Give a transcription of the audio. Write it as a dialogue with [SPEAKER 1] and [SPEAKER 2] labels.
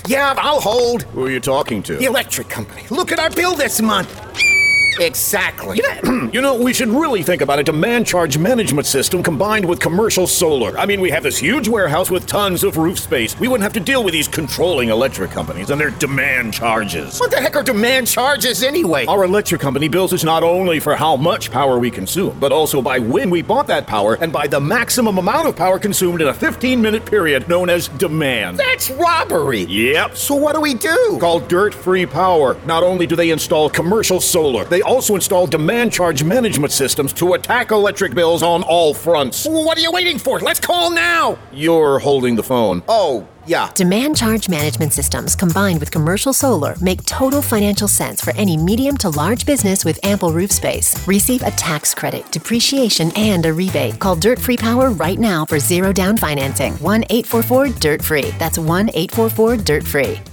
[SPEAKER 1] Yeah, I'll hold.
[SPEAKER 2] Who are you talking to?
[SPEAKER 1] The electric company. Look at our bill this month. Exactly.
[SPEAKER 2] We should really think about a demand charge management system combined with commercial solar. I mean, we have this huge warehouse with tons of roof space. We wouldn't have to deal with these controlling electric companies and their demand charges.
[SPEAKER 1] What the heck are demand charges anyway?
[SPEAKER 2] Our electric company bills us not only for how much power we consume, but also by when we bought that power and by the maximum amount of power consumed in a 15-minute period known as demand.
[SPEAKER 1] That's robbery.
[SPEAKER 2] Yep.
[SPEAKER 1] So what do we do?
[SPEAKER 2] Called Dirt-Free Power. Not only do they install commercial solar, they also install demand charge management systems to attack electric bills on all fronts.
[SPEAKER 1] What are you waiting for? Let's call now.
[SPEAKER 2] You're holding the phone.
[SPEAKER 1] Oh, yeah.
[SPEAKER 3] Demand charge management systems combined with commercial solar make total financial sense for any medium to large business with ample roof space. Receive a tax credit, depreciation, and a rebate. Call Dirt Free Power right now for zero down financing. 1-844-DIRT-FREE. That's 1-844-DIRT-FREE.